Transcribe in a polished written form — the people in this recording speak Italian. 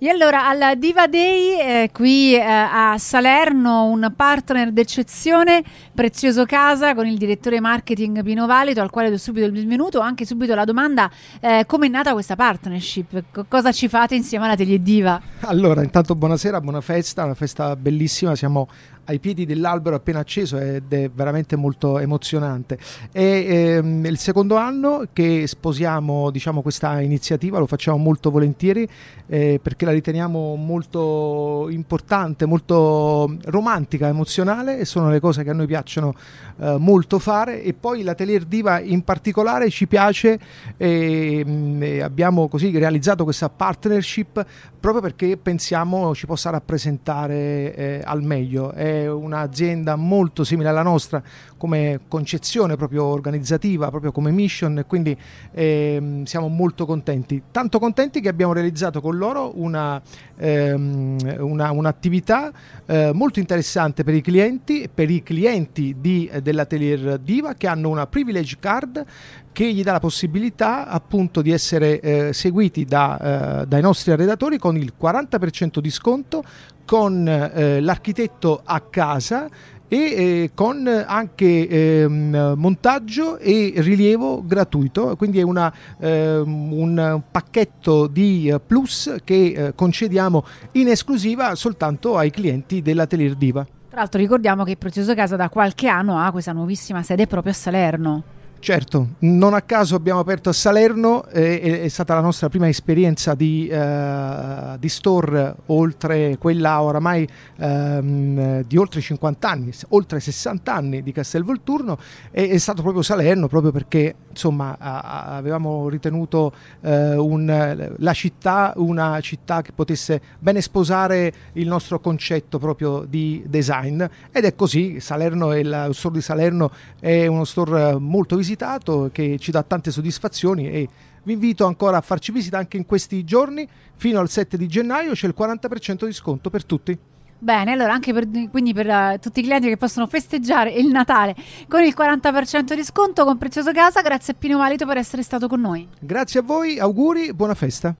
E allora al Diva Day qui a Salerno, un partner d'eccezione, Prezioso Casa, con il direttore marketing Pino Valido, al quale do subito il benvenuto. Anche subito la domanda, come è nata questa partnership? Cosa ci fate insieme all'Atelier Diva? Allora, intanto buonasera, buona festa, una festa bellissima, siamo ai piedi dell'albero appena acceso ed è veramente molto emozionante. È il secondo anno che sposiamo, diciamo, questa iniziativa, lo facciamo molto volentieri perché la riteniamo molto importante, molto romantica, emozionale, e sono le cose che a noi piacciono molto fare. E poi l'Atelier Diva in particolare ci piace, abbiamo così realizzato questa partnership proprio perché pensiamo ci possa rappresentare al meglio. È un'azienda molto simile alla nostra come concezione proprio organizzativa, proprio come mission, e quindi siamo molto contenti, tanto contenti che abbiamo realizzato con loro un'attività molto interessante per i clienti dell'Atelier Diva, che hanno una privilege card che gli dà la possibilità appunto di essere seguiti dai nostri arredatori con il 40% di sconto, con l'architetto a casa e con anche montaggio e rilievo gratuito. Quindi è un pacchetto di plus che concediamo in esclusiva soltanto ai clienti dell'Atelier Diva. Tra l'altro ricordiamo che Prezioso Casa da qualche anno ha questa nuovissima sede proprio a Salerno. Certo, non a caso abbiamo aperto a Salerno, è stata la nostra prima esperienza di store, oltre quella oramai di oltre 50 anni, oltre 60 anni di Castelvolturno. È stato proprio Salerno, proprio perché insomma avevamo ritenuto la città una città che potesse bene sposare il nostro concetto proprio di design, ed è così. Salerno, lo store di Salerno è uno store molto visitato, che ci dà tante soddisfazioni, e vi invito ancora a farci visita anche in questi giorni. Fino al 7 di gennaio c'è il 40% di sconto per tutti. Bene, allora anche quindi per tutti i clienti che possono festeggiare il Natale con il 40% di sconto con Prezioso Casa. Grazie a Pino Valido per essere stato con noi. Grazie a voi, auguri, buona festa.